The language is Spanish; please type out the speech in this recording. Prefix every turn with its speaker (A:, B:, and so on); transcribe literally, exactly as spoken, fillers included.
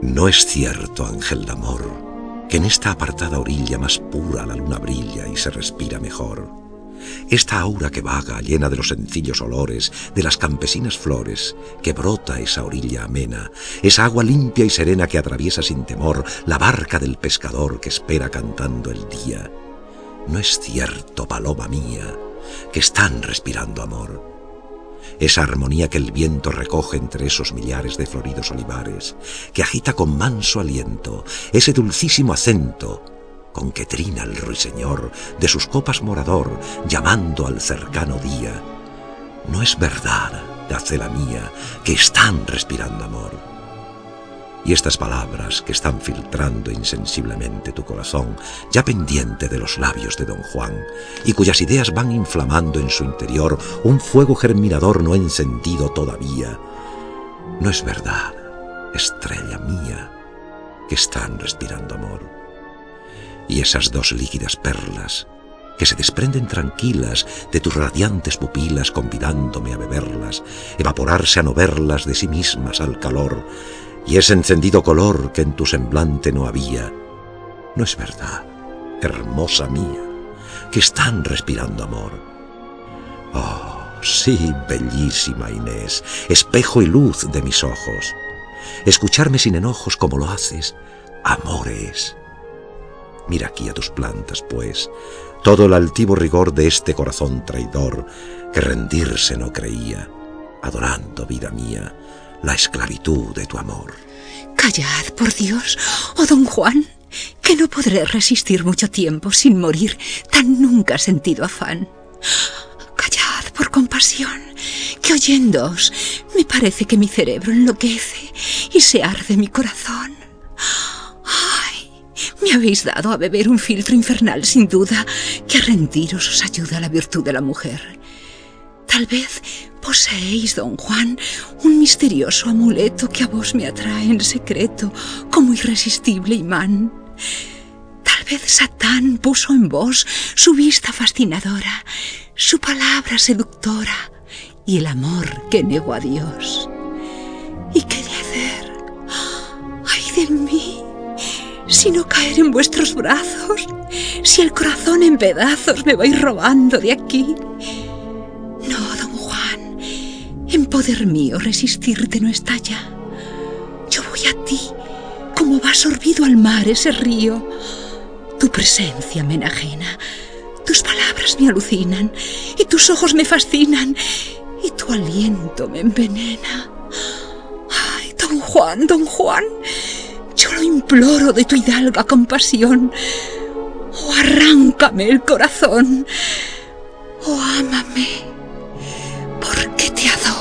A: No es cierto, ángel de amor, que en esta apartada orilla más pura la luna brilla y se respira mejor. Esta aura que vaga, llena de los sencillos olores de las campesinas flores, que brota esa orilla amena, esa agua limpia y serena que atraviesa sin temor la barca del pescador que espera cantando el día. No es cierto, paloma mía, que están respirando amor. Esa armonía que el viento recoge entre esos millares de floridos olivares, que agita con manso aliento ese dulcísimo acento con que trina el ruiseñor de sus copas morador, llamando al cercano día. No es verdad, gacela mía, que están respirando amor. Y estas palabras que están filtrando insensiblemente tu corazón, ya pendiente de los labios de don Juan, y cuyas ideas van inflamando en su interior un fuego germinador no encendido todavía. No es verdad, estrella mía, que están respirando amor. Y esas dos líquidas perlas que se desprenden tranquilas de tus radiantes pupilas, convidándome a beberlas, evaporarse a no verlas de sí mismas al calor, y ese encendido color que en tu semblante no había. No es verdad, hermosa mía, que están respirando amor. Oh, sí, bellísima Inés, espejo y luz de mis ojos. Escucharme sin enojos como lo haces, amor es. Mira aquí a tus plantas, pues, todo el altivo rigor de este corazón traidor que rendirse no creía, adorando, vida mía, la esclavitud de tu amor.
B: Callad, por Dios, oh don Juan, que no podré resistir mucho tiempo sin morir tan nunca sentido afán. Callad, por compasión, que oyéndoos me parece que mi cerebro enloquece y se arde mi corazón. Me habéis dado a beber un filtro infernal, sin duda, que a rendiros os ayuda la virtud de la mujer. Tal vez poseéis, don Juan, un misterioso amuleto que a vos me atrae en secreto como irresistible imán. Tal vez Satán puso en vos su vista fascinadora, su palabra seductora y el amor que negó a Dios. ¿Y qué de hacer? ¡Ay de mí! Si no caer en vuestros brazos, si el corazón en pedazos me vais robando de aquí. No, don Juan, en poder mío resistirte no está ya. Yo voy a ti, como va sorbido al mar ese río. Tu presencia me enajena, tus palabras me alucinan, y tus ojos me fascinan, y tu aliento me envenena. Ay, don Juan, don Juan, yo lo imploro de tu hidalga compasión. Oh, arráncame el corazón. Oh, ámame, porque te adoro.